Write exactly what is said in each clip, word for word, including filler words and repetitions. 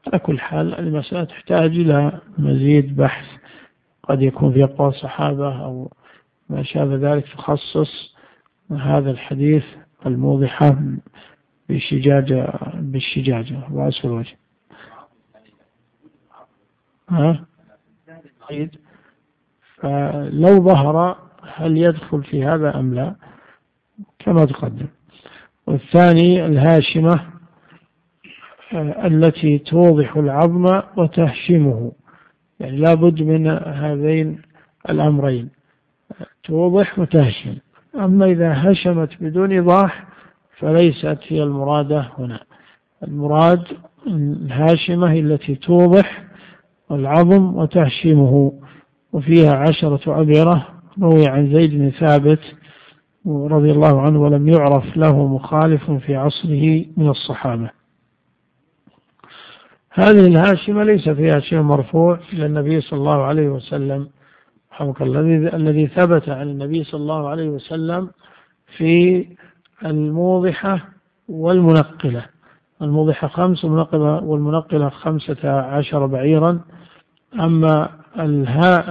على كل حال المسألة تحتاج إلى مزيد بحث، قد يكون في أقوال الصحابة أو ما شابه ذلك تخصص هذا الحديث الموضحة بالشجاجة بالشجاجة وأسفل الوجه. ها؟ فلو ظهر هل يدخل في هذا أم لا كما تقدم. والثاني الهاشمة التي توضح العظم وتهشمه، يعني لا بد من هذين الأمرين، توضح وتهشم. أما إذا هشمت بدون إيضاح فليست هي المرادة هنا. المراد الهاشمة التي توضح العظم وتهشمه، وفيها عشرة أبيرة، روي عن زيد بن ثابت رضي الله عنه ولم يعرف له مخالف في عصره من الصحابة. هذه الهاشمة ليس فيها شيء مرفوع إلى النبي صلى الله عليه وسلم، الذي الذي ثبت عن النبي صلى الله عليه وسلم في الموضحة والمنقلة. الموضحة خمس والمنقلة خمسة عشر بعيرا. أما الها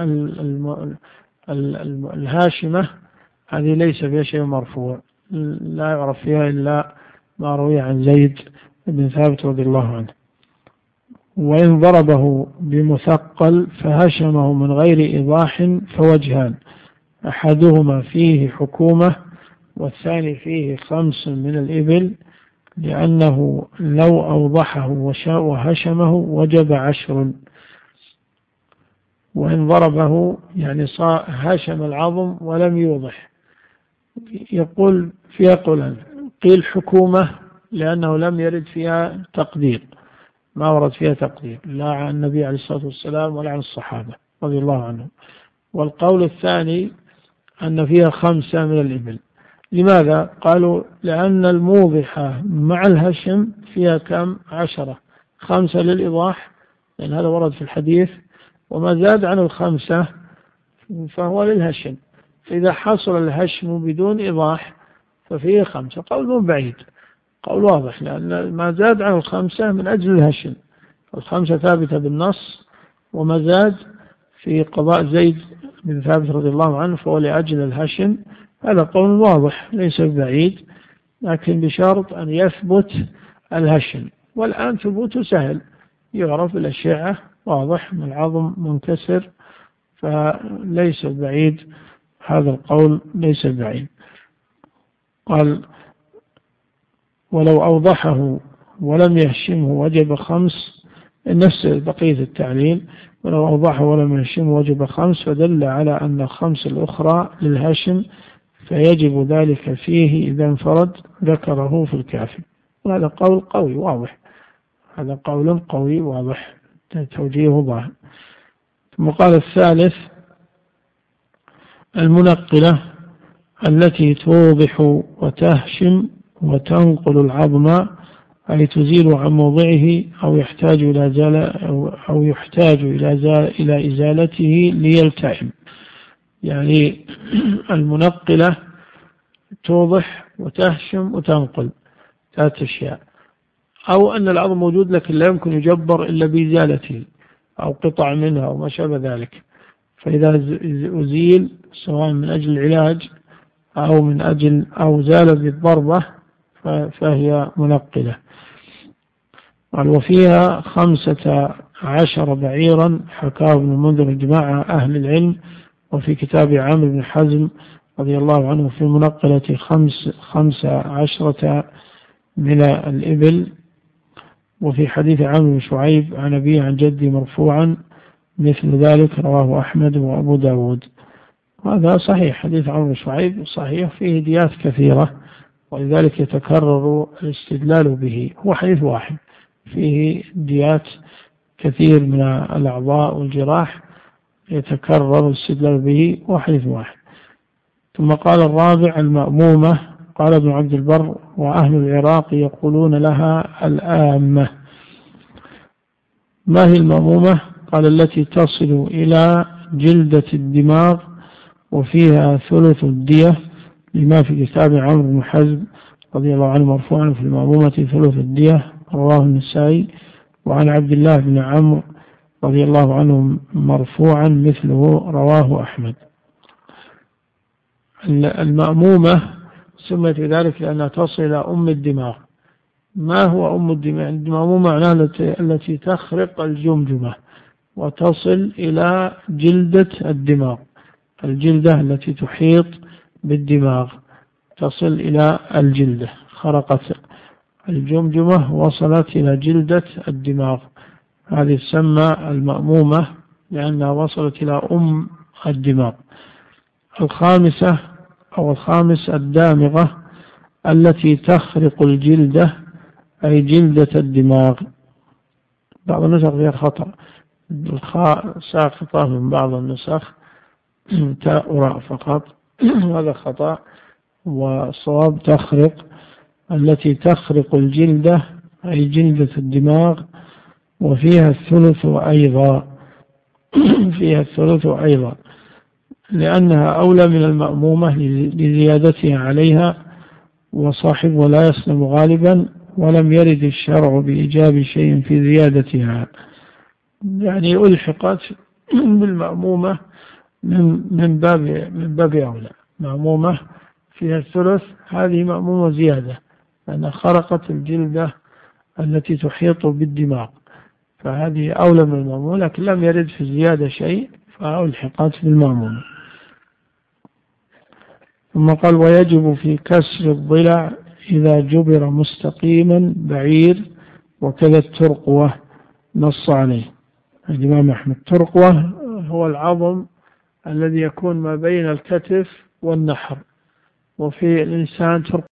الهاشمة هذه ليس فيها شيء مرفوع، لا يعرف فيها إلا ما روي عن زيد بن ثابت رضي الله عنه. وإن ضربه بمثقل فهشمه من غير إيضاح فوجهان، أحدهما فيه حكومة والثاني فيه خمس من الإبل، لأنه لو أوضحه وهشمه وجب عشر. وإن ضربه يعني هشم العظم ولم يوضح، يقول فيها قولان، قيل حكومة لأنه لم يرد فيها تقدير، ما ورد فيها تقدير لا عن النبي عليه الصلاة والسلام ولا عن الصحابة رضي الله عنهم. والقول الثاني أن فيها خمسة من الإبل. لماذا؟ قالوا لأن الموضحة مع الهشم فيها كم؟ عشرة، خمسة للإيضاح لأن هذا ورد في الحديث، وما زاد عن الخمسة فهو للهشم. فإذا حصل الهشم بدون إيضاح ففيه خمسة. قول من بعيد، قول واضح، لأن ما زاد عن الخمسة من أجل الهشم، الخمسة ثابتة بالنص، وما زاد في قضاء زيد بن ثابت رضي الله عنه فهو لأجل الهشم. هذا قول واضح ليس بعيد، لكن بشرط أن يثبت الهشم. والآن ثبوته سهل، يعرف الأشعة واضح من العظم منكسر، فليس بعيد، هذا القول ليس بعيد. قال ولو أوضحه ولم يهشمه وجب خمس، نفس بقية التعليل، ولو أوضحه ولم يهشمه وجب خمس، فدل على أن الخمس الأخرى للهشم، فيجب ذلك فيه إذا انفرد، ذكره في الكافي. وهذا قول قوي واضح، هذا قول قوي واضح توجيهه ظاهر. ثم قال الثالث المنقلة التي توضح وتهشم وتنقل العظم، أي تزيل عن موضعه أو يحتاج إلى زال أو, أو يحتاج إلى زال إلى إزالته ليلتئم. يعني المنقلة توضح وتهشم وتنقل ثلاث أشياء، أو أن العظم موجود لكن لا يمكن يجبر إلا بإزالته أو قطع منها أو ما شابه ذلك، فإذا أزيل سواء من أجل العلاج أو من أجل أو زال بالضربة فهي منقلة. قال وفيها خمسة عشر بعيرا، حكاه ابن المنذر جماعة أهل العلم، وفي كتاب عامر بن حزم رضي الله عنه في المنقلة خمس خمسة عشرة من الإبل. وفي حديث عامر بن شعيب عن أبيه عن جدي مرفوعا مثل ذلك، رواه أحمد وأبو داود. هذا صحيح، حديث عامر بن شعيب صحيح، فيه ديات كثيرة ولذلك يتكرر الاستدلال به. هو حديث واحد فيه ديات كثير من الأعضاء والجراح يتكرر الاستدلال به، وحديث واحد. ثم قال الرابع المأمومة، قال ابن عبد البر وأهل العراق يقولون لها الآمة. ما هي المأمومة؟ قال التي تصل إلى جلدة الدماغ وفيها ثلث الدية، لما في كتاب عمرو بن حزم رضي الله عنه مرفوعا في المأمومة ثلث الدية، رواه النسائي وعن عبد الله بن عمرو رضي الله عنه مرفوعا مثله رواه أحمد. المأمومة سميت ذلك لأنها تصل إلى أم الدماغ. ما هو أم الدماغ؟ المأمومة معناها التي تخرق الجمجمة وتصل إلى جلدة الدماغ، الجلدة التي تحيط بالدماغ تصل إلى الجلدة، خرقت الجمجمة وصلت إلى جلدة الدماغ، هذه تسمى المأمومة لأنها وصلت إلى أم الدماغ. الخامسة أو الخامس الدامغة التي تخرق الجلدة أي جلدة الدماغ. بعض النسخ فيها خطأ، الخاء ساقطة من بعض النسخ، تاء وراء فقط، هذا خطأ، والصواب تخرق التي تخرق الجلدة أي جلدة الدماغ. وفيها الثلث أيضا فيها الثلث أيضا لأنها أولى من المأمومة لزيادتها عليها، وصاحبه لا يسلم غالبا، ولم يرد الشرع بإيجاب شيء في زيادتها، يعني ألحقت بالمأمومة من من باب من باب أولى. مأمومة فيها الثلث، هذه مأمومة زيادة لأنها خرقت الجلدة التي تحيط بالدماغ، فهذه أولى من المأمومة، لكن لم يرد في الزيادة شيء فألحقت بالمأمومة. ثم قال: ويجب في كسر الضلع إذا جبر مستقيما بعير، وكذا الترقوة نص عليه الإمام أحمد. الترقوة هو العظم الذي يكون ما بين الكتف والنحر، وفي الإنسان ترقوة